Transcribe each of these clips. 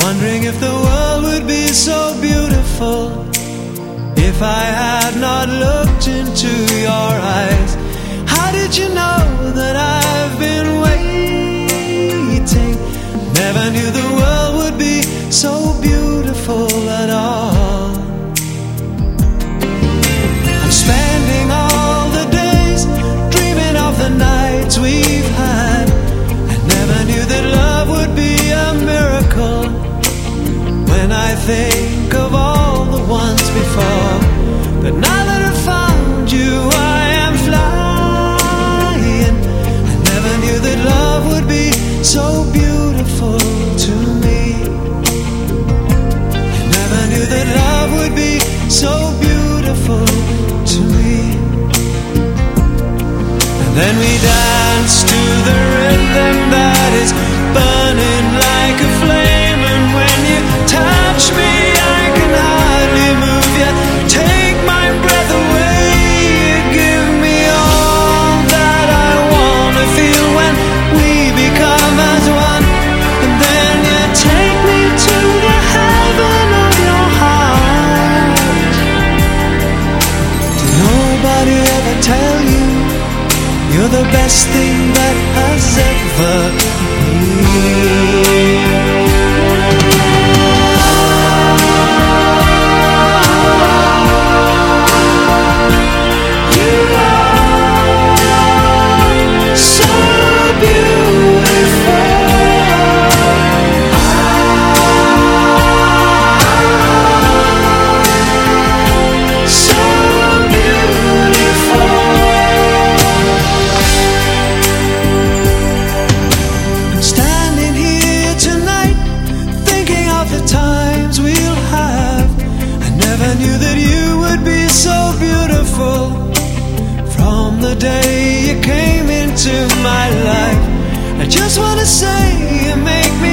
wondering if the world would be so beautiful if I had not looked into your eyes. How did you know that I've been waiting? Never knew the world would be so beautiful at all. I'm spending all the days dreaming of the nights we've had. I never knew that love would be a miracle. When I think of all the ones before, but now that I've found you, I am flying. I never knew that love would be so beautiful to me. I never knew that love would be so beautiful to me. And then we dance to the rhythm that is burning like a flame. And when you touch me, I can hardly move. You take my breath away. You give me all that I want to feel when we become as one. And then you take me to the heaven of your heart. Did nobody ever tell you you're the best thing that has ever been? The day you came into my life, I just want to say you make me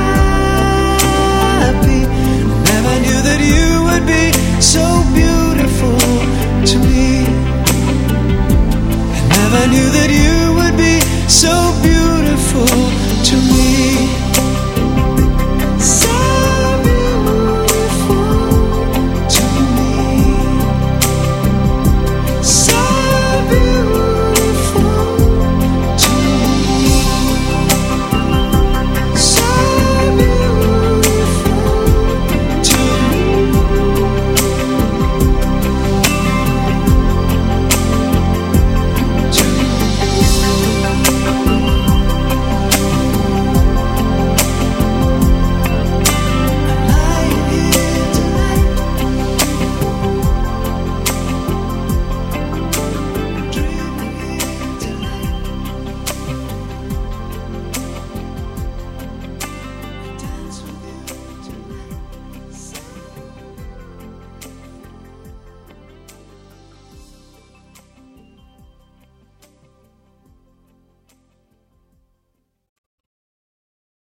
happy. I never knew that you would be so beautiful to me. I never knew that you would be so